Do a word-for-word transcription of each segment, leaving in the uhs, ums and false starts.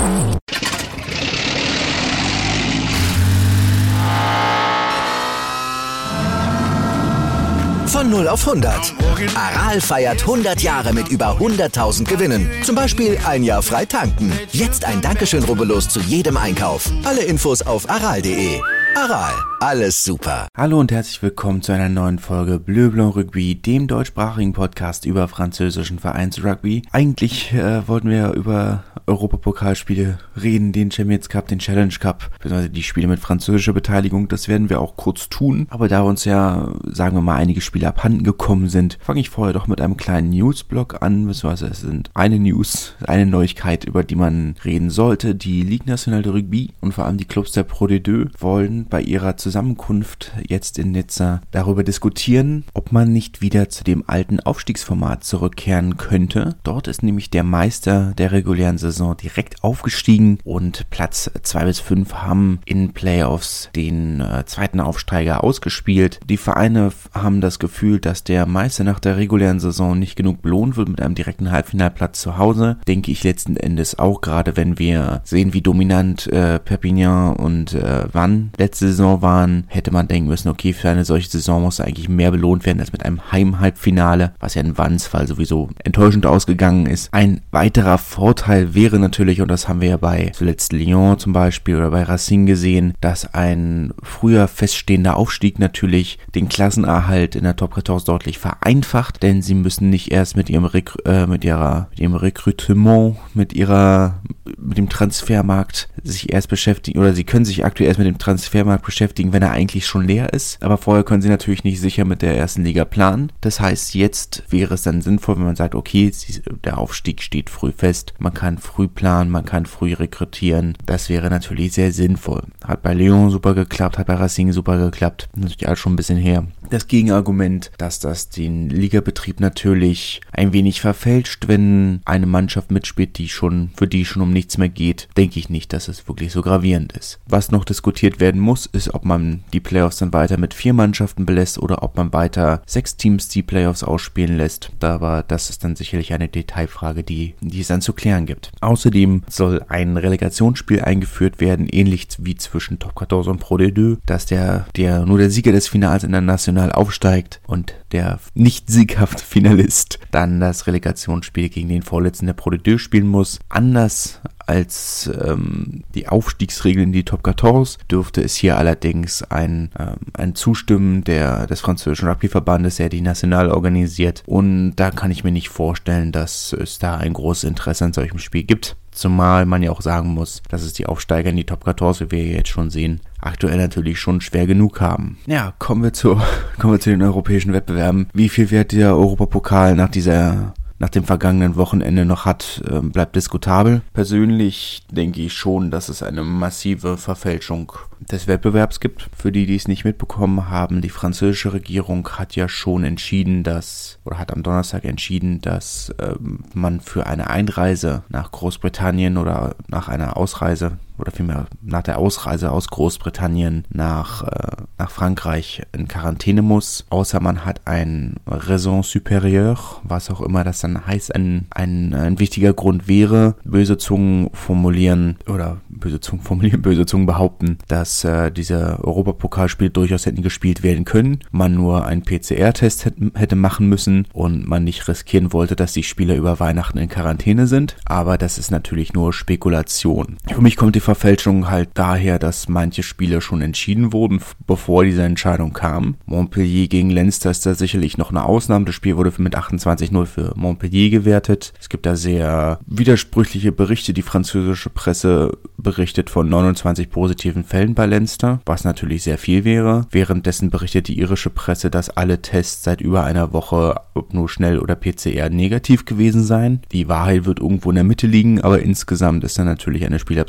Von null auf hundert. Aral feiert hundert Jahre mit über hunderttausend Gewinnen. Zum Beispiel ein Jahr frei tanken. Jetzt ein Dankeschön, rubbellos zu jedem Einkauf. Alle Infos auf aral punkt de. Aral, alles super. Hallo und herzlich willkommen zu einer neuen Folge Bleu Blanc Rugby, dem deutschsprachigen Podcast über französischen Vereinsrugby. Eigentlich äh, wollten wir über Europapokalspiele reden, den Champions Cup, den Challenge Cup, beziehungsweise die Spiele mit französischer Beteiligung. Das werden wir auch kurz tun. Aber da uns ja, sagen wir mal, einige Spiele abhanden gekommen sind, fange ich vorher doch mit einem kleinen Newsblock an, beziehungsweise es sind eine News, eine Neuigkeit, über die man reden sollte. Die Ligue Nationale de Rugby und vor allem die Clubs der Pro D deux wollen bei ihrer Zusammenkunft jetzt in Nizza darüber diskutieren, ob man nicht wieder zu dem alten Aufstiegsformat zurückkehren könnte. Dort ist nämlich der Meister der regulären Saison direkt aufgestiegen und Platz zwei bis fünf haben in Playoffs den äh, zweiten Aufsteiger ausgespielt. Die Vereine haben das Gefühl, dass der Meister nach der regulären Saison nicht genug belohnt wird mit einem direkten Halbfinalplatz zu Hause. Denke ich letzten Endes auch, gerade wenn wir sehen, wie dominant äh, Perpignan und äh, Vannes letzte Saison waren, hätte man denken müssen, okay, für eine solche Saison muss eigentlich mehr belohnt werden als mit einem Heim-Halbfinale, was ja in Vannes Fall sowieso enttäuschend ausgegangen ist. Ein weiterer Vorteil wäre natürlich, und das haben wir ja bei zuletzt Lyon zum Beispiel oder bei Racing gesehen, dass ein früher feststehender Aufstieg natürlich den Klassenerhalt in der Top quatorze deutlich vereinfacht, denn sie müssen nicht erst mit ihrem Rec- äh, mit ihrer mit ihrem Recrutement, mit ihrer mit dem Transfermarkt sich erst beschäftigen, oder sie können sich aktuell erst mit dem Transfermarkt beschäftigen, wenn er eigentlich schon leer ist, aber vorher können sie natürlich nicht sicher mit der ersten Liga planen. Das heißt, jetzt wäre es dann sinnvoll, wenn man sagt, okay, der Aufstieg steht früh fest, man kann früh planen, man kann früh rekrutieren. Das wäre natürlich sehr sinnvoll. Hat bei Lyon super geklappt, hat bei Racing super geklappt. Natürlich alles schon ein bisschen her. Das Gegenargument, dass das den Ligabetrieb natürlich ein wenig verfälscht, wenn eine Mannschaft mitspielt, die schon, für die schon um nichts mehr geht, denke ich nicht, dass es wirklich so gravierend ist. Was noch diskutiert werden muss, ist, ob man die Playoffs dann weiter mit vier Mannschaften belässt oder ob man weiter sechs Teams die Playoffs ausspielen lässt. Aber das ist dann sicherlich eine Detailfrage, die, die es dann zu klären gibt. Außerdem soll ein Relegationsspiel eingeführt werden, ähnlich wie zwischen Top quatorze und Pro D deux, dass der, der nur der Sieger des Finals international aufsteigt und der nicht sieghafte Finalist dann das Relegationsspiel gegen den Vorletzten der Pro D deux spielen muss. Anders als ähm, die Aufstiegsregeln in die Top quatorze dürfte es hier allerdings ein, ähm, ein Zustimmen der, des französischen Rugbyverbandes, der die National organisiert, und da kann ich mir nicht vorstellen, dass es da ein großes Interesse an solchem Spiel gibt. Zumal man ja auch sagen muss, dass es die Aufsteiger in die Top quatorze, wie wir jetzt schon sehen, aktuell natürlich schon schwer genug haben. Ja, kommen wir zu, kommen wir zu den europäischen Wettbewerben. Wie viel Wert der Europapokal nach dieser nach dem vergangenen Wochenende noch hat, äh, bleibt diskutabel. Persönlich denke ich schon, dass es eine massive Verfälschung des Wettbewerbs gibt. Für die, die es nicht mitbekommen haben, die französische Regierung hat ja schon entschieden, dass, oder hat am Donnerstag entschieden, dass äh, man für eine Einreise nach Großbritannien oder nach einer Ausreise, oder vielmehr nach der Ausreise aus Großbritannien nach, äh, nach Frankreich in Quarantäne muss, außer man hat ein Raison supérieure, was auch immer das dann heißt, ein, ein, ein wichtiger Grund wäre. Böse Zungen formulieren, oder böse Zungen formulieren, böse Zungen behaupten, dass äh, diese Europapokalspiele durchaus hätten gespielt werden können, man nur einen P C R-Test hätte, hätte machen müssen und man nicht riskieren wollte, dass die Spieler über Weihnachten in Quarantäne sind, aber das ist natürlich nur Spekulation. Für mich kommt die Verfälschung halt daher, dass manche Spiele schon entschieden wurden, bevor diese Entscheidung kam. Montpellier gegen Leinster ist da sicherlich noch eine Ausnahme. Das Spiel wurde mit achtundzwanzig null für Montpellier gewertet. Es gibt da sehr widersprüchliche Berichte. Die französische Presse berichtet von neunundzwanzig positiven Fällen bei Leinster, was natürlich sehr viel wäre. Währenddessen berichtet die irische Presse, dass alle Tests seit über einer Woche, ob nur schnell oder P C R, negativ gewesen seien. Die Wahrheit wird irgendwo in der Mitte liegen, aber insgesamt ist dann natürlich eine Spielabsage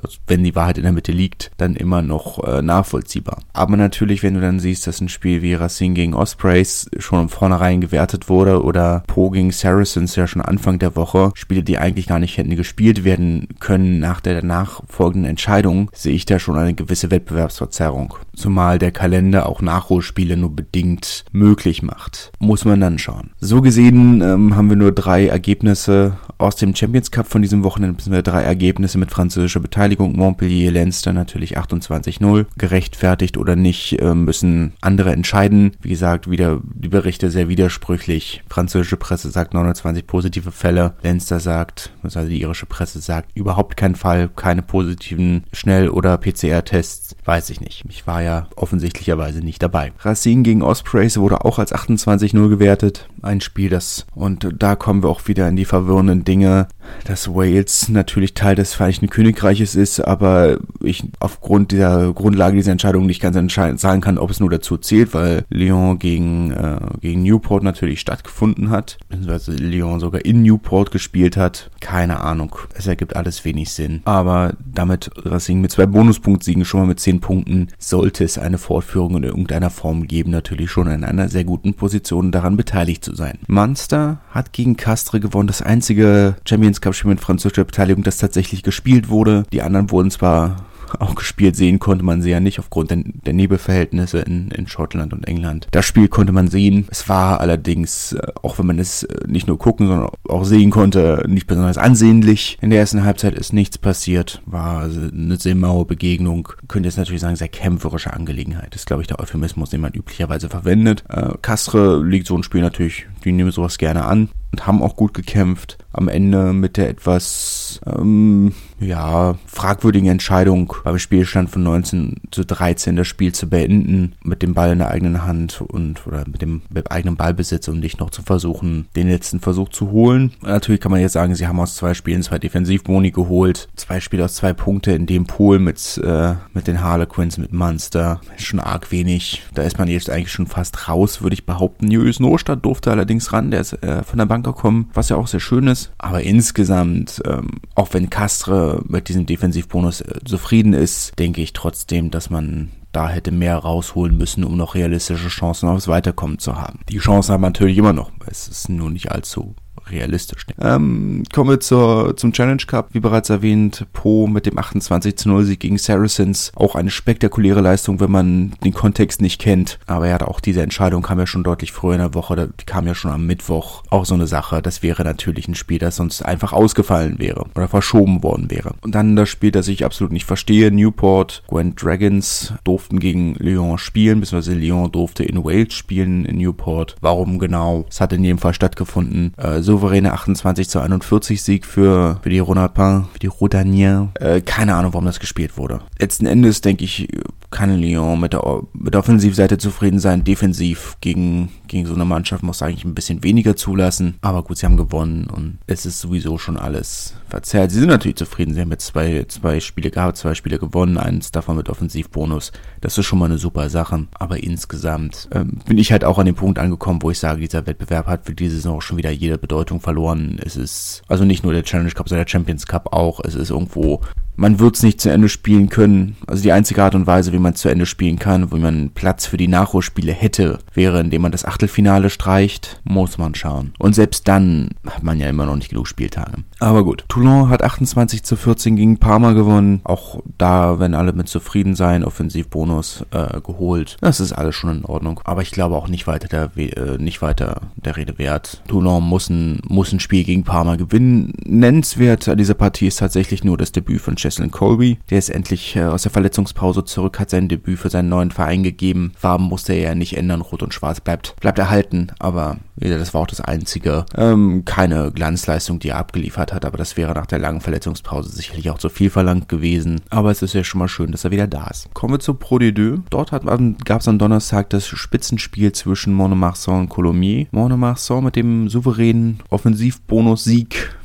also wenn die Wahrheit in der Mitte liegt, dann immer noch äh, nachvollziehbar. Aber natürlich, wenn du dann siehst, dass ein Spiel wie Racing gegen Ospreys schon von vornherein gewertet wurde oder Po gegen Saracens ja schon Anfang der Woche, Spiele, die eigentlich gar nicht hätten gespielt werden können nach der danach folgenden Entscheidung, sehe ich da schon eine gewisse Wettbewerbsverzerrung. Zumal der Kalender auch Nachholspiele nur bedingt möglich macht. Muss man dann schauen. So gesehen ähm, haben wir nur drei Ergebnisse aus dem Champions Cup von diesem Wochenende, bzw. drei Ergebnisse mit französischer Beteiligung. Montpellier, Leinster natürlich achtundzwanzig null. Gerechtfertigt oder nicht, äh, müssen andere entscheiden. Wie gesagt, wieder die Berichte sehr widersprüchlich. Französische Presse sagt neunundzwanzig positive Fälle. Leinster sagt, also die irische Presse sagt, überhaupt kein Fall, keine positiven Schnell- oder P C R-Tests. Weiß ich nicht. Ich war ja offensichtlicherweise nicht dabei. Racing gegen Ospreys wurde auch als achtundzwanzig null gewertet. Ein Spiel, das, und da kommen wir auch wieder in die verwirrenden Dinge, dass Wales natürlich Teil des Vereinigten Königreiches ist, aber ich aufgrund dieser Grundlage dieser Entscheidung nicht ganz entscheiden sagen kann, ob es nur dazu zählt, weil Lyon gegen, äh, gegen Newport natürlich stattgefunden hat, beziehungsweise Lyon sogar in Newport gespielt hat. Keine Ahnung. Es ergibt alles wenig Sinn. Aber damit Racing mit zwei Bonuspunktsiegen schon mal mit zehn Punkten, sollte es eine Fortführung in irgendeiner Form geben, natürlich schon in einer sehr guten Position daran beteiligt zu sein. Munster hat gegen Castres gewonnen, das einzige Champions Cup Spiel mit französischer Beteiligung, das tatsächlich gespielt wurde. Die anderen wurden zwar auch gespielt, sehen konnte man sie ja nicht aufgrund der, der Nebelverhältnisse in, in Schottland und England. Das Spiel konnte man sehen. Es war allerdings, auch wenn man es nicht nur gucken, sondern auch sehen konnte, nicht besonders ansehnlich. In der ersten Halbzeit ist nichts passiert. War also eine sehr maue Begegnung. Könnte jetzt natürlich sagen, sehr kämpferische Angelegenheit. Das ist, glaube ich, der Euphemismus, den man üblicherweise verwendet. Äh, Castres liegt so ein Spiel natürlich, die nehmen sowas gerne an und haben auch gut gekämpft. Am Ende mit der etwas, ähm, ja, fragwürdigen Entscheidung beim Spielstand von neunzehn zu dreizehn das Spiel zu beenden, mit dem Ball in der eigenen Hand und, oder mit dem mit eigenen Ballbesitz und nicht noch zu versuchen, den letzten Versuch zu holen. Natürlich kann man jetzt sagen, sie haben aus zwei Spielen zwei Defensivboni geholt, zwei Spiele aus zwei Punkte in dem Pool mit, äh, mit den Harlequins, mit Munster. Schon arg wenig. Da ist man jetzt eigentlich schon fast raus, würde ich behaupten. Julius Nostadt durfte allerdings ran, der ist äh, von der Bank gekommen, was ja auch sehr schön ist. Aber insgesamt, ähm, auch wenn Castres mit diesem Defensivbonus äh, zufrieden ist, denke ich trotzdem, dass man da hätte mehr rausholen müssen, um noch realistische Chancen aufs Weiterkommen zu haben. Die Chancen haben wir natürlich immer noch. Es ist nur nicht allzu realistisch. Ähm, kommen wir zur, zum Challenge Cup. Wie bereits erwähnt, Po mit dem achtundzwanzig zu null Sieg gegen Saracens. Auch eine spektakuläre Leistung, wenn man den Kontext nicht kennt. Aber ja, auch diese Entscheidung kam ja schon deutlich früher in der Woche. Die kam ja schon am Mittwoch. Auch so eine Sache. Das wäre natürlich ein Spiel, das sonst einfach ausgefallen wäre oder verschoben worden wäre. Und dann das Spiel, das ich absolut nicht verstehe. Newport, Gwent Dragons durften gegen Lyon spielen, beziehungsweise Lyon durfte in Wales spielen, in Newport. Warum genau? Es hat in jedem Fall stattgefunden. Äh, so souveräne achtundzwanzig zu einundvierzig Sieg für, für die Ronalpin, für die Rodanier. Äh, keine Ahnung, warum das gespielt wurde. Letzten Endes, denke ich, kann Lyon mit der, mit der Offensivseite zufrieden sein. Defensiv gegen, gegen so eine Mannschaft muss eigentlich ein bisschen weniger zulassen. Aber gut, sie haben gewonnen und es ist sowieso schon alles verzerrt. Sie sind natürlich zufrieden. Sie haben jetzt zwei, zwei Spiele gehabt, zwei Spiele gewonnen, eins davon mit Offensivbonus. Das ist schon mal eine super Sache. Aber insgesamt ähm, bin ich halt auch an dem Punkt angekommen, wo ich sage, dieser Wettbewerb hat für diese Saison schon wieder jede Bedeutung verloren. Es ist also nicht nur der Challenge Cup, sondern der Champions Cup auch. Es ist irgendwo, man wird es nicht zu Ende spielen können. Also die einzige Art und Weise, wie man es zu Ende spielen kann, wo man Platz für die Nachholspiele hätte, wäre, indem man das Achtelfinale streicht. Muss man schauen. Und selbst dann hat man ja immer noch nicht genug Spieltage. Aber gut. Toulon hat achtundzwanzig zu vierzehn gegen Parma gewonnen. Auch da, wenn alle mit zufrieden sein, Offensivbonus äh, geholt. Das ist alles schon in Ordnung. Aber ich glaube auch nicht weiter der, äh, nicht weiter der Rede wert. Toulon muss ein, muss ein Spiel gegen Parma gewinnen. Nennenswert an dieser Partie ist tatsächlich nur das Debüt von Cheslin Colby. Der ist endlich äh, aus der Verletzungspause zurück, hat sein Debüt für seinen neuen Verein gegeben. Farben musste er ja nicht ändern, Rot und Schwarz bleibt, bleibt erhalten, aber wieder, das war auch das einzige. Ähm, keine Glanzleistung, die er abgeliefert hat, aber das wäre nach der langen Verletzungspause sicherlich auch zu viel verlangt gewesen. Aber es ist ja schon mal schön, dass er wieder da ist. Kommen wir zu Pro D zwei. Dort gab es am Donnerstag das Spitzenspiel zwischen Mont-de-Marsan und Coulommiers. Mont-de-Marsan mit dem souveränen Offensivbonus-Sieg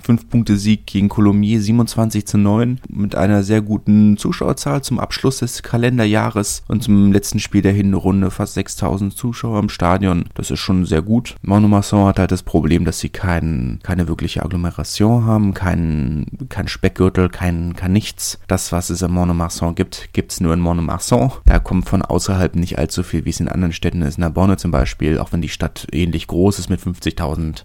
fünf-Punkte-Sieg gegen Colomiers siebenundzwanzig zu neun mit einer sehr guten Zuschauerzahl zum Abschluss des Kalenderjahres und zum letzten Spiel der Hinrunde fast sechstausend Zuschauer im Stadion. Das ist schon sehr gut. Mont-de-Marsan hat halt das Problem, dass sie kein, keine wirkliche Agglomeration haben, kein, kein Speckgürtel, kein, kein nichts. Das, was es in Mont-de-Marsan gibt, gibt es nur in Mont-de-Marsan. Da kommt von außerhalb nicht allzu viel, wie es in anderen Städten ist. Narbonne zum Beispiel, auch wenn die Stadt ähnlich groß ist mit fünfzigtausend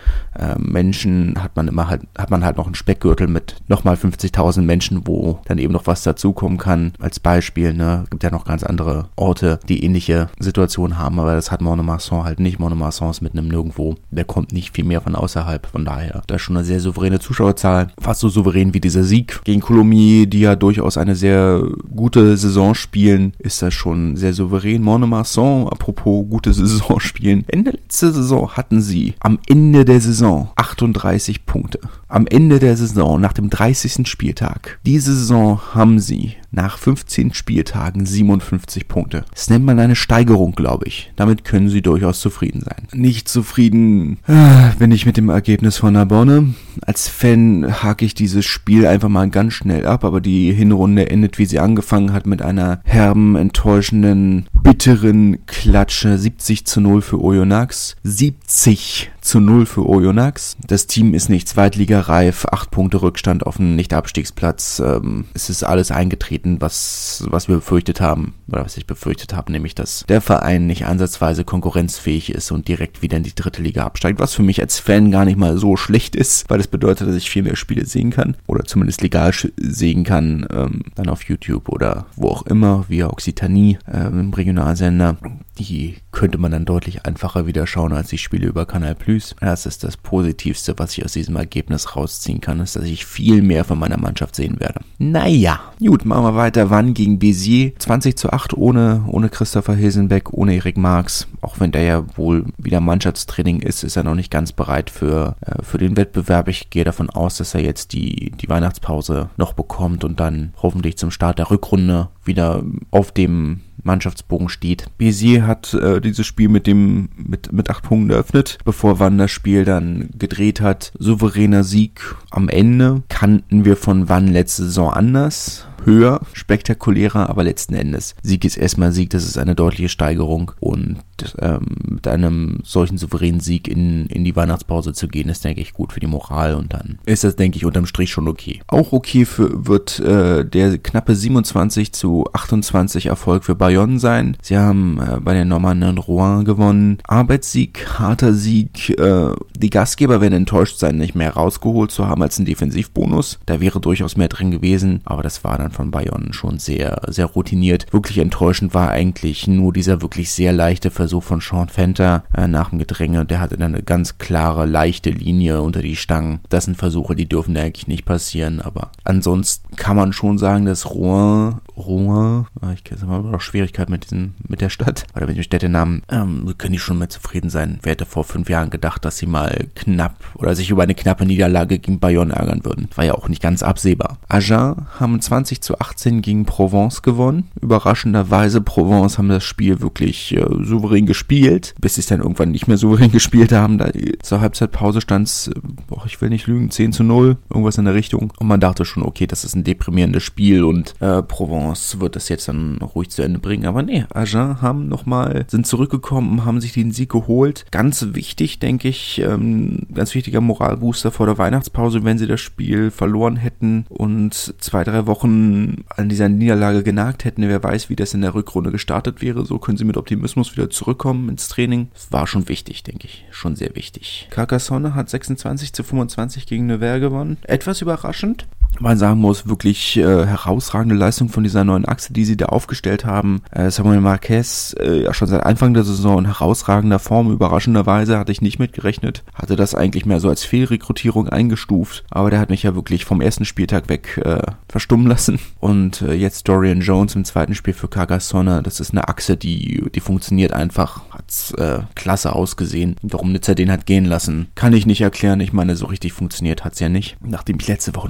äh, Menschen, hat man immer halt, hat man halt noch einen Speckgürtel mit nochmal fünfzigtausend Menschen, wo dann eben noch was dazukommen kann. Als Beispiel, ne, gibt ja noch ganz andere Orte, die ähnliche Situationen haben, aber das hat Mont-de-Marsan halt nicht. Mont-de-Marsan ist mitten im Nirgendwo. Der kommt nicht viel mehr von außerhalb. Von daher, da ist schon eine sehr souveräne Zuschauerzahl. Fast so souverän wie dieser Sieg gegen Colomiers, die ja durchaus eine sehr gute Saison spielen, ist das schon sehr souverän. Mont-de-Marsan, apropos gute Saison spielen. Ende letzte Saison hatten sie am Ende der Saison achtunddreißig Punkte. Am Ende der Saison, nach dem dreißigsten Spieltag. Diese Saison haben sie nach fünfzehn Spieltagen siebenundfünfzig Punkte. Das nennt man eine Steigerung, glaube ich. Damit können sie durchaus zufrieden sein. Nicht zufrieden äh, bin ich mit dem Ergebnis von Narbonne. Als Fan hake ich dieses Spiel einfach mal ganz schnell ab, aber die Hinrunde endet, wie sie angefangen hat, mit einer herben, enttäuschenden, bitteren Klatsche. siebzig zu null für Oyonnax. siebzig zu null für Oyonnax. Das Team ist nicht zweitligareif, acht Punkte Rückstand auf einen Nicht-Abstiegsplatz. Ähm, es ist alles eingetreten, was, was wir befürchtet haben, oder was ich befürchtet habe, nämlich, dass der Verein nicht ansatzweise konkurrenzfähig ist und direkt wieder in die dritte Liga absteigt, was für mich als Fan gar nicht mal so schlecht ist, weil das bedeutet, dass ich viel mehr Spiele sehen kann, oder zumindest legal sehen kann, ähm, dann auf YouTube oder wo auch immer, via Occitanie, ähm, im Regionalsender. Die könnte man dann deutlich einfacher wieder schauen als die Spiele über Canal Plus. Das ist das Positivste, was ich aus diesem Ergebnis rausziehen kann, ist, dass ich viel mehr von meiner Mannschaft sehen werde. Naja, gut, machen wir weiter. Wann gegen Béziers? zwanzig zu acht ohne, ohne Christopher Hilsenbeck, ohne Erik Marx. Auch wenn der ja wohl wieder Mannschaftstraining ist, ist er noch nicht ganz bereit für, äh, für den Wettbewerb. Ich gehe davon aus, dass er jetzt die, die Weihnachtspause noch bekommt und dann hoffentlich zum Start der Rückrunde wieder auf dem Mannschaftsbogen steht. Béziers hat äh, dieses Spiel mit dem mit mit acht Punkten eröffnet, bevor Wann das Spiel dann gedreht hat. Souveräner Sieg am Ende. Kannten wir von Wann letzte Saison anders. Höher, spektakulärer, aber letzten Endes Sieg ist erstmal Sieg, das ist eine deutliche Steigerung und ähm, mit einem solchen souveränen Sieg in, in die Weihnachtspause zu gehen, ist, denke ich, gut für die Moral und dann ist das, denke ich, unterm Strich schon okay. Auch okay für, wird äh, der knappe siebenundzwanzig zu achtundzwanzig Erfolg für Bayonne sein. Sie haben äh, bei den Normannen Rouen gewonnen. Arbeitssieg, harter Sieg, äh, die Gastgeber werden enttäuscht sein, nicht mehr rausgeholt zu haben als einen Defensivbonus. Da wäre durchaus mehr drin gewesen, aber das war dann von Bayonne schon sehr, sehr routiniert. Wirklich enttäuschend war eigentlich nur dieser wirklich sehr leichte Versuch von Sean Fenter äh, nach dem Gedränge. Der hatte dann eine ganz klare, leichte Linie unter die Stangen. Das sind Versuche, die dürfen da eigentlich nicht passieren, aber ansonsten kann man schon sagen, dass Rouen, Rouen, ich kenne es aber noch Schwierigkeiten mit diesem, mit der Stadt, oder mit dem Städtenamen, ähm, können die schon mehr zufrieden sein. Wer hätte vor fünf Jahren gedacht, dass sie mal knapp oder sich über eine knappe Niederlage gegen Bayonne ärgern würden. War ja auch nicht ganz absehbar. Agen haben zwanzig zu achtzehn gegen Provence gewonnen. Überraschenderweise, Provence haben das Spiel wirklich äh, souverän gespielt, bis sie es dann irgendwann nicht mehr souverän gespielt haben. Da zur Halbzeitpause stand es, äh, ich will nicht lügen, zehn zu null, irgendwas in der Richtung. Und man dachte schon, okay, das ist ein deprimierendes Spiel und äh, Provence wird das jetzt dann ruhig zu Ende bringen. Aber nee, Agen haben nochmal, sind zurückgekommen, haben sich den Sieg geholt. Ganz wichtig, denke ich, ähm, ganz wichtiger Moralbooster vor der Weihnachtspause, wenn sie das Spiel verloren hätten und zwei, drei Wochen an dieser Niederlage genagt hätten. Wer weiß, wie das in der Rückrunde gestartet wäre. So können sie mit Optimismus wieder zurückkommen ins Training. Das war schon wichtig, denke ich. Schon sehr wichtig. Carcassonne hat sechsundzwanzig zu fünfundzwanzig gegen Nevers gewonnen. Etwas überraschend. Man sagen muss, wirklich äh, herausragende Leistung von dieser neuen Achse, die sie da aufgestellt haben. Äh, Samuel Marquez, äh, ja schon seit Anfang der Saison in herausragender Form. Überraschenderweise hatte ich nicht mitgerechnet. Hatte das eigentlich mehr so als Fehlrekrutierung eingestuft. Aber der hat mich ja wirklich vom ersten Spieltag weg äh, verstummen lassen. Und äh, jetzt Dorian Jones im zweiten Spiel für Carcassonne. Das ist eine Achse, die die funktioniert einfach. Hat's äh, klasse ausgesehen. Warum Nizza den hat gehen lassen, kann ich nicht erklären. Ich meine, so richtig funktioniert hat's ja nicht. Nachdem ich letzte Woche noch so optimistisch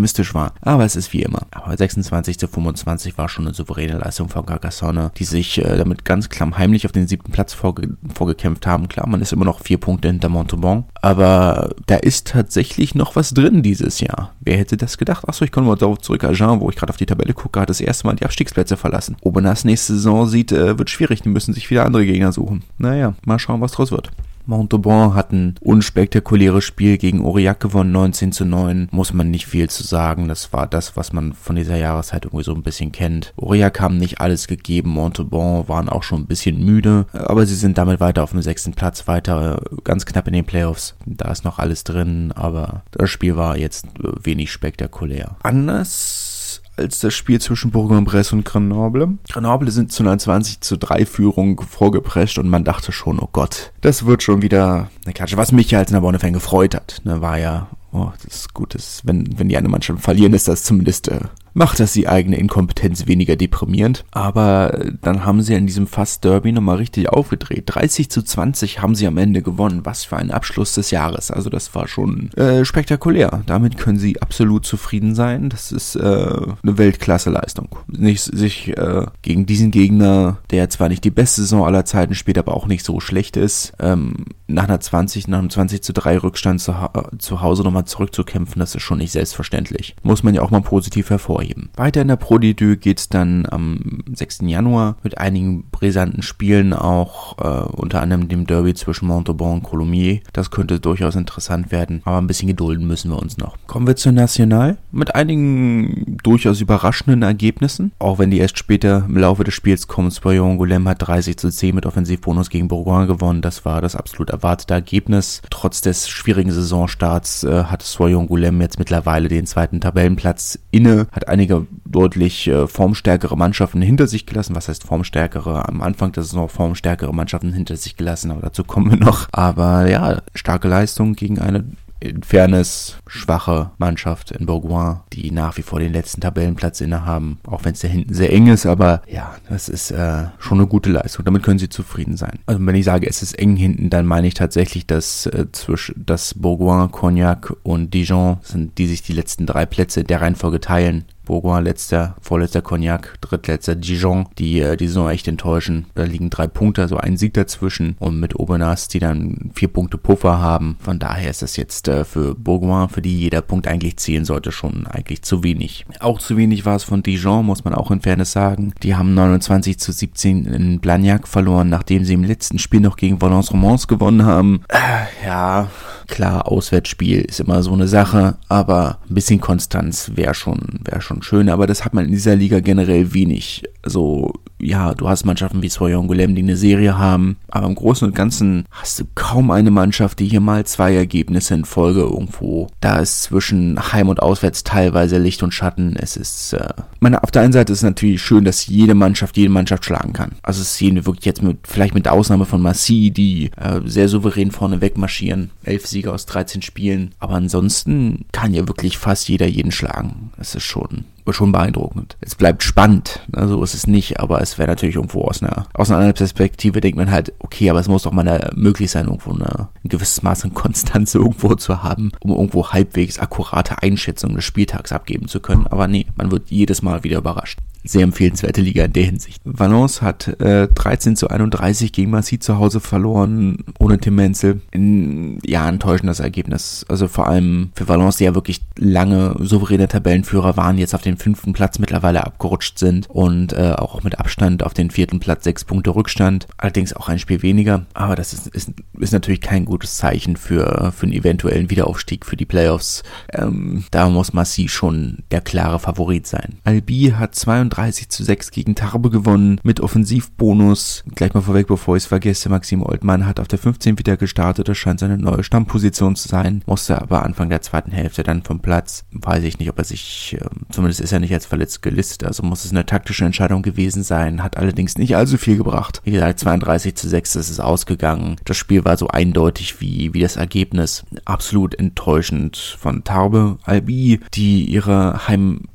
optimistisch war. Aber es ist wie immer. Aber sechsundzwanzig zu fünfundzwanzig war schon eine souveräne Leistung von Carcassonne, die sich äh, damit ganz klammheimlich auf den siebten Platz vorge- vorgekämpft haben. Klar, man ist immer noch vier Punkte hinter Montauban, aber da ist tatsächlich noch was drin dieses Jahr. Wer hätte das gedacht? Achso, ich komme mal darauf zurück. Agen, wo ich gerade auf die Tabelle gucke, hat das erste Mal die Abstiegsplätze verlassen. Aubenas nächste Saison sieht, äh, wird schwierig. Die müssen sich wieder andere Gegner suchen. Naja, mal schauen, was draus wird. Montauban hat ein unspektakuläres Spiel gegen Aurillac gewonnen, neunzehn zu neun. Muss man nicht viel zu sagen. Das war das, was man von dieser Jahreszeit irgendwie so ein bisschen kennt. Aurillac haben nicht alles gegeben. Montauban waren auch schon ein bisschen müde. Aber sie sind damit weiter auf dem sechsten Platz, weiter ganz knapp in den Playoffs. Da ist noch alles drin, aber das Spiel war jetzt wenig spektakulär. Anders als das Spiel zwischen Bourg-en-Bresse und Grenoble. Grenoble sind zu einer zwanzig zu drei Führung vorgeprescht und man dachte schon, oh Gott, das wird schon wieder eine Klatsche. Was mich ja als Narbonne-Fan gefreut hat, ne, war ja, oh, das ist gut, das, wenn, wenn die eine Mannschaft verlieren, ist das zumindest, äh, macht das die eigene Inkompetenz weniger deprimierend. Aber dann haben sie in diesem Fast-Derby nochmal richtig aufgedreht. dreißig zu zwanzig haben sie am Ende gewonnen. Was für ein Abschluss des Jahres. Also das war schon äh, spektakulär. Damit können sie absolut zufrieden sein. Das ist äh, eine Weltklasse-Leistung. Nicht sich äh, gegen diesen Gegner, der zwar nicht die beste Saison aller Zeiten spielt, aber auch nicht so schlecht ist, ähm, nach einer zwanzig, nach einem zwanzig zu drei Rückstand zu, ha- zu Hause nochmal zurückzukämpfen, das ist schon nicht selbstverständlich. Muss man ja auch mal positiv hervorheben. Weiter in der Pro D zwei geht's dann am sechsten Januar mit einigen brisanten Spielen, auch äh, unter anderem dem Derby zwischen Montauban und Coulommiers. Das könnte durchaus interessant werden, aber ein bisschen gedulden müssen wir uns noch. Kommen wir zur National mit einigen durchaus überraschenden Ergebnissen, auch wenn die erst später im Laufe des Spiels kommen. Soyon-Angoulême hat dreißig zu zehn mit Offensivbonus gegen Bourgoin gewonnen. Das war das absolut erwartete Ergebnis. Trotz des schwierigen Saisonstarts äh, hat Soyon-Angoulême jetzt mittlerweile den zweiten Tabellenplatz inne, hat einige deutlich äh, formstärkere Mannschaften hinter sich gelassen. Was heißt formstärkere? Am Anfang der Saison formstärkere Mannschaften hinter sich gelassen, aber dazu kommen wir noch. Aber ja, starke Leistung gegen eine in Fairness schwache Mannschaft in Bourgoin, die nach wie vor den letzten Tabellenplatz innehaben, auch wenn es da hinten sehr eng ist, aber ja, das ist äh, schon eine gute Leistung, damit können sie zufrieden sein. Also wenn ich sage, es ist eng hinten, dann meine ich tatsächlich, dass äh, zwischen das Bourgoin, Cognac und Dijon sind, die sich die letzten drei Plätze der Reihenfolge teilen. Bourgoin letzter, vorletzter Cognac, drittletzter Dijon, die äh, die Saison echt enttäuschen. Da liegen drei Punkte, also ein Sieg dazwischen und mit Aubenas, die dann vier Punkte Puffer haben. Von daher ist das jetzt äh, für Bourgoin, für die jeder Punkt eigentlich zählen sollte, schon eigentlich zu wenig. Auch zu wenig war es von Dijon, muss man auch in Fairness sagen. Die haben neunundzwanzig zu siebzehn in Blagnac verloren, nachdem sie im letzten Spiel noch gegen Valence-Romans gewonnen haben. Äh, ja... Klar, Auswärtsspiel ist immer so eine Sache, aber ein bisschen Konstanz wäre schon, wäre schon schön, aber das hat man in dieser Liga generell wenig. Also, ja, du hast Mannschaften wie Soyon-Angoulême, die eine Serie haben, aber im Großen und Ganzen hast du kaum eine Mannschaft, die hier mal zwei Ergebnisse in Folge irgendwo, da ist zwischen Heim- und Auswärts teilweise Licht und Schatten. Es ist, äh, meine, auf der einen Seite ist es natürlich schön, dass jede Mannschaft jede Mannschaft schlagen kann. Also es sehen wir wirklich jetzt mit, vielleicht mit der Ausnahme von Marseille, die äh, sehr souverän vorne wegmarschieren, elf Siege aus dreizehn Spielen, aber ansonsten kann ja wirklich fast jeder jeden schlagen. Das ist schon schon beeindruckend. Es bleibt spannend, ne? So ist es nicht, aber es wäre natürlich irgendwo aus einer, aus einer anderen Perspektive, denkt man halt, okay, aber es muss doch mal eine, möglich sein, irgendwo eine, ein gewisses Maß an Konstanz irgendwo zu haben, um irgendwo halbwegs akkurate Einschätzungen des Spieltags abgeben zu können, aber nee, man wird jedes Mal wieder überrascht. Sehr empfehlenswerte Liga in der Hinsicht. Valence hat äh, dreizehn zu einunddreißig gegen Marseille zu Hause verloren, ohne Tim Menzel. In, ja, enttäuschendes Ergebnis. Also vor allem für Valence, die ja wirklich lange souveräne Tabellenführer waren, jetzt auf den fünften Platz mittlerweile abgerutscht sind und äh, auch mit Abstand auf den vierten Platz sechs Punkte Rückstand. Allerdings auch ein Spiel weniger. Aber das ist, ist, ist natürlich kein gutes Zeichen für, für einen eventuellen Wiederaufstieg für die Playoffs. Ähm, da muss Marseille schon der klare Favorit sein. Albi hat zweiunddreißig zu sechs gegen Tarbes gewonnen mit Offensivbonus. Gleich mal vorweg, bevor ich es vergesse, Maxime Oltmann hat auf der fünfzehn wieder gestartet. Das scheint seine neue Stammposition zu sein. Musste aber Anfang der zweiten Hälfte dann vom Platz. Weiß ich nicht, ob er sich, äh, zumindest ist er nicht als verletzt gelistet. Also muss es eine taktische Entscheidung gewesen sein. Hat allerdings nicht allzu viel gebracht. Wie gesagt, zweiunddreißig zu sechs ist es ausgegangen. Das Spiel war so eindeutig wie, wie das Ergebnis. Absolut enttäuschend von Tarbes. Albi, die ihre Heim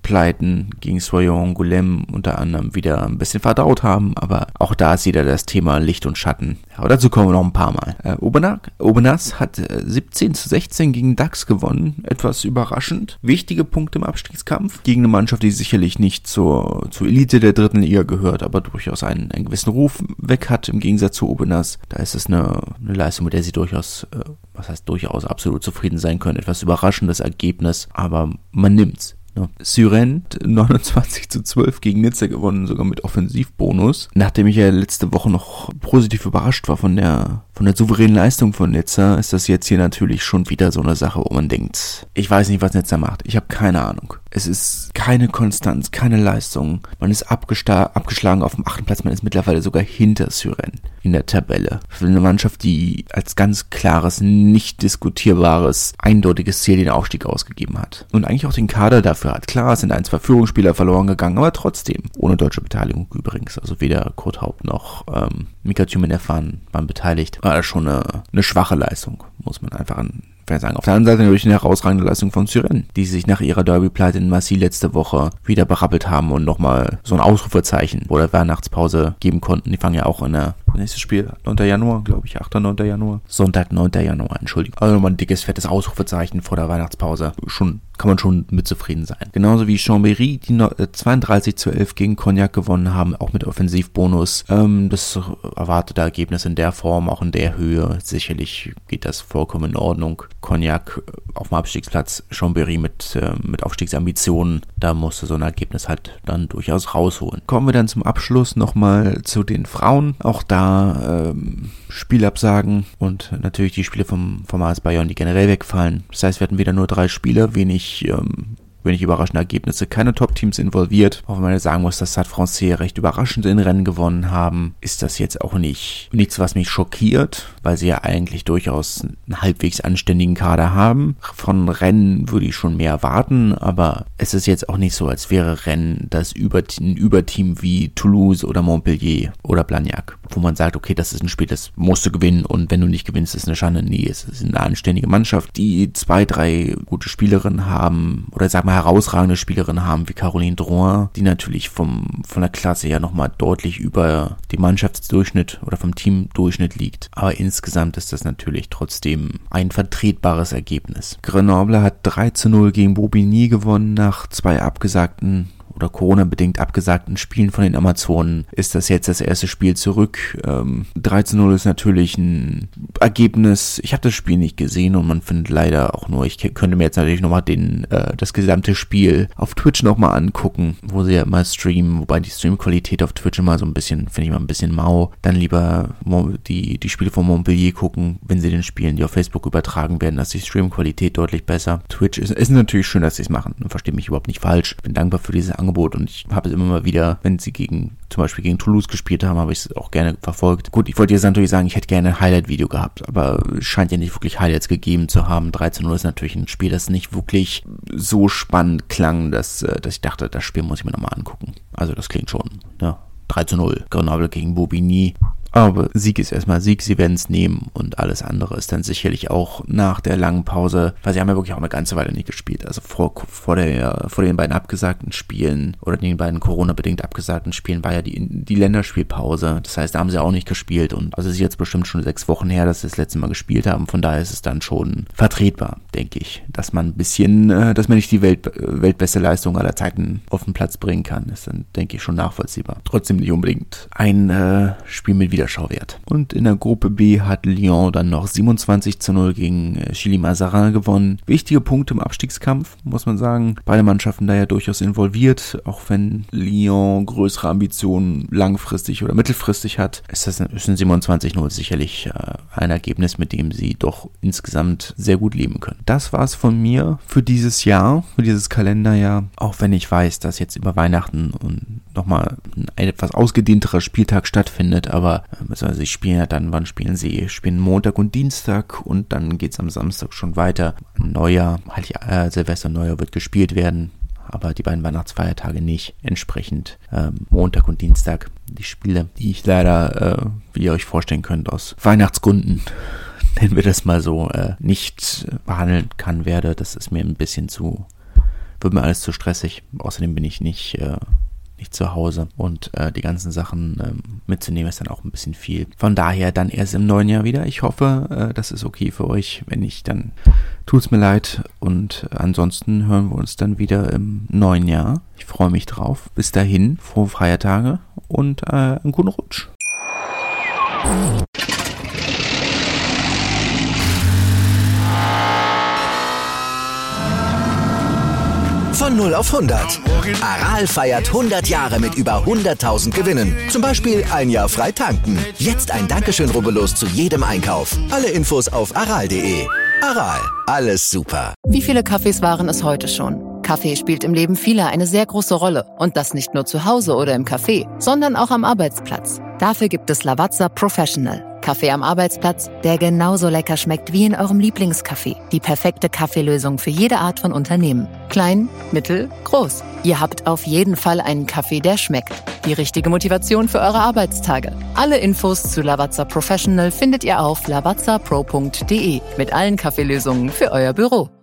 Pleiten gegen Soyon Angoulême unter anderem wieder ein bisschen verdaut haben, aber auch da ist wieder das Thema Licht und Schatten. Ja, aber dazu kommen wir noch ein paar Mal. Äh, Aubenas hat äh, siebzehn zu sechzehn gegen Dax gewonnen, etwas überraschend. Wichtige Punkte im Abstiegskampf gegen eine Mannschaft, die sicherlich nicht zur, zur Elite der dritten Liga gehört, aber durchaus einen, einen gewissen Ruf weg hat, im Gegensatz zu Aubenas. Da ist es eine, eine Leistung, mit der sie durchaus, äh, was heißt durchaus, absolut zufrieden sein können. Etwas überraschendes Ergebnis, aber man nimmt's. Ja. Suresnes neunundzwanzig zu zwölf gegen Nizza gewonnen, sogar mit Offensivbonus. Nachdem ich ja letzte Woche noch positiv überrascht war von der von der souveränen Leistung von Nizza, ist das jetzt hier natürlich schon wieder so eine Sache, wo man denkt, ich weiß nicht, was Nizza macht. Ich habe keine Ahnung. Es ist keine Konstanz, keine Leistung. Man ist abgesta- abgeschlagen auf dem achten Platz. Man ist mittlerweile sogar hinter Suresnes in der Tabelle. Für eine Mannschaft, die als ganz klares, nicht diskutierbares, eindeutiges Ziel den Aufstieg ausgegeben hat. Und eigentlich auch den Kader dafür hat. Klar, es sind ein, zwei Führungsspieler verloren gegangen, aber trotzdem. Ohne deutsche Beteiligung übrigens. Also weder Kurt Haupt noch ähm, Mika Tjumenev waren, waren beteiligt. War das schon eine, eine schwache Leistung, muss man einfach an sagen. Auf der anderen Seite natürlich eine herausragende Leistung von Suresnes, die sich nach ihrer Derby-Pleite in Massy letzte Woche wieder berappelt haben und nochmal so ein Ausrufezeichen vor der Weihnachtspause geben konnten. Die fangen ja auch in der nächstes Spiel, neunter Januar, glaube ich, achter neunter Januar. Sonntag, neunter Januar, Entschuldigung. Also nochmal ein dickes, fettes Ausrufezeichen vor der Weihnachtspause. Schon, kann man schon mit zufrieden sein. Genauso wie Chambéry, die zweiunddreißig zu elf gegen Cognac gewonnen haben, auch mit Offensivbonus. Ähm, das erwartete Ergebnis in der Form, auch in der Höhe. Sicherlich geht das vollkommen in Ordnung. Cognac auf dem Abstiegsplatz, Chambéry mit, äh, mit Aufstiegsambitionen. Da musste so ein Ergebnis halt dann durchaus rausholen. Kommen wir dann zum Abschluss nochmal zu den Frauen. Auch da ähm, Spielabsagen und natürlich die Spiele vom, vom A S Bayonne, die generell wegfallen. Das heißt, wir hatten wieder nur drei Spiele, wenig ähm, wenig überraschende Ergebnisse, keine Top-Teams involviert. Auch wenn man sagen muss, dass Stade Francais recht überraschend in Rennen gewonnen haben, ist das jetzt auch nicht nichts, was mich schockiert, weil sie ja eigentlich durchaus einen halbwegs anständigen Kader haben. Von Rennen würde ich schon mehr erwarten, aber es ist jetzt auch nicht so, als wäre Rennen das Über- ein Überteam wie Toulouse oder Montpellier oder Blagnac, wo man sagt, okay, das ist ein Spiel, das musst du gewinnen und wenn du nicht gewinnst, ist es eine Schande. Nee, es ist eine anständige Mannschaft, die zwei, drei gute Spielerinnen haben oder sag mal herausragende Spielerinnen haben wie Caroline Drouin, die natürlich vom von der Klasse ja nochmal deutlich über dem Mannschaftsdurchschnitt oder vom Teamdurchschnitt liegt. Aber insgesamt ist das natürlich trotzdem ein vertretbares Ergebnis. Grenoble hat drei zu null gegen Bobigny gewonnen nach zwei abgesagten oder Corona-bedingt abgesagten Spielen von den Amazonen. Ist das jetzt das erste Spiel zurück? Ähm, drei zu null ist natürlich ein Ergebnis. Ich habe das Spiel nicht gesehen und man findet leider auch nur, ich könnte mir jetzt natürlich nochmal den äh, das gesamte Spiel auf Twitch nochmal angucken, wo sie ja immer streamen, wobei die Streamqualität auf Twitch immer so ein bisschen, finde ich mal ein bisschen mau. Dann lieber die die Spiele von Montpellier gucken, wenn sie den Spielen, die auf Facebook übertragen werden, dass die Streamqualität deutlich besser. Twitch ist, ist natürlich schön, dass sie es machen. Verstehe mich überhaupt nicht falsch. Bin dankbar für dieses Angebot und ich habe es immer mal wieder, wenn sie gegen, zum Beispiel gegen Toulouse gespielt haben, habe ich es auch gerne verfolgt. Gut, ich wollte jetzt natürlich sagen, ich hätte gerne ein Highlight-Video gehabt, aber es scheint ja nicht wirklich Highlights gegeben zu haben. drei zu null ist natürlich ein Spiel, das nicht wirklich so spannend klang, dass, dass ich dachte, das Spiel muss ich mir nochmal angucken. Also das klingt schon, ja. drei zu null. Grenoble gegen Bobigny. Aber Sieg ist erstmal Sieg, sie werden es nehmen und alles andere ist dann sicherlich auch nach der langen Pause, weil sie haben ja wirklich auch eine ganze Weile nicht gespielt, also vor, vor, der, vor den beiden abgesagten Spielen oder den beiden Corona-bedingt abgesagten Spielen war ja die, die Länderspielpause, das heißt, da haben sie auch nicht gespielt und also es ist jetzt bestimmt schon sechs Wochen her, dass sie das letzte Mal gespielt haben, von daher ist es dann schon vertretbar, denke ich, dass man ein bisschen, äh, dass man nicht die Welt, weltbeste Leistung aller Zeiten auf den Platz bringen kann, ist dann, denke ich, schon nachvollziehbar. Trotzdem nicht unbedingt ein äh, Spiel mit wieder Schauwert. Und in der Gruppe B hat Lyon dann noch siebenundzwanzig zu null gegen Chili Mazarin gewonnen. Wichtige Punkte im Abstiegskampf, muss man sagen. Beide Mannschaften da ja durchaus involviert, auch wenn Lyon größere Ambitionen langfristig oder mittelfristig hat, ist das ist ein siebenundzwanzig null sicherlich äh, ein Ergebnis, mit dem sie doch insgesamt sehr gut leben können. Das war's von mir für dieses Jahr, für dieses Kalenderjahr, auch wenn ich weiß, dass jetzt über Weihnachten und nochmal ein etwas ausgedehnterer Spieltag stattfindet, aber also sie spielen ja dann, wann spielen sie? Spielen Montag und Dienstag und dann geht's am Samstag schon weiter. Neujahr, halt äh, Silvester und Neujahr wird gespielt werden, aber die beiden Weihnachtsfeiertage nicht. Entsprechend ähm, Montag und Dienstag die Spiele, die ich leider, äh, wie ihr euch vorstellen könnt, aus Weihnachtsgründen, nennen wir das mal so, äh, nicht behandeln kann, werde. Das ist mir ein bisschen zu wird mir alles zu stressig. Außerdem bin ich nicht, äh, nicht zu Hause und äh, die ganzen Sachen ähm, mitzunehmen ist dann auch ein bisschen viel. Von daher dann erst im neuen Jahr wieder. Ich hoffe, äh, das ist okay für euch. Wenn nicht, dann tut's mir leid und ansonsten hören wir uns dann wieder im neuen Jahr. Ich freue mich drauf. Bis dahin, frohe Feiertage und äh, einen guten Rutsch. Von null auf hundert. Aral feiert hundert Jahre mit über hunderttausend Gewinnen. Zum Beispiel ein Jahr frei tanken. Jetzt ein Dankeschön, rubbellos zu jedem Einkauf. Alle Infos auf aral punkt de. Aral, alles super. Wie viele Kaffees waren es heute schon? Kaffee spielt im Leben vieler eine sehr große Rolle. Und das nicht nur zu Hause oder im Café, sondern auch am Arbeitsplatz. Dafür gibt es Lavazza Professional. Kaffee am Arbeitsplatz, der genauso lecker schmeckt wie in eurem Lieblingscafé. Die perfekte Kaffeelösung für jede Art von Unternehmen. Klein, mittel, groß. Ihr habt auf jeden Fall einen Kaffee, der schmeckt. Die richtige Motivation für eure Arbeitstage. Alle Infos zu Lavazza Professional findet ihr auf lavazza pro punkt de mit allen Kaffeelösungen für euer Büro.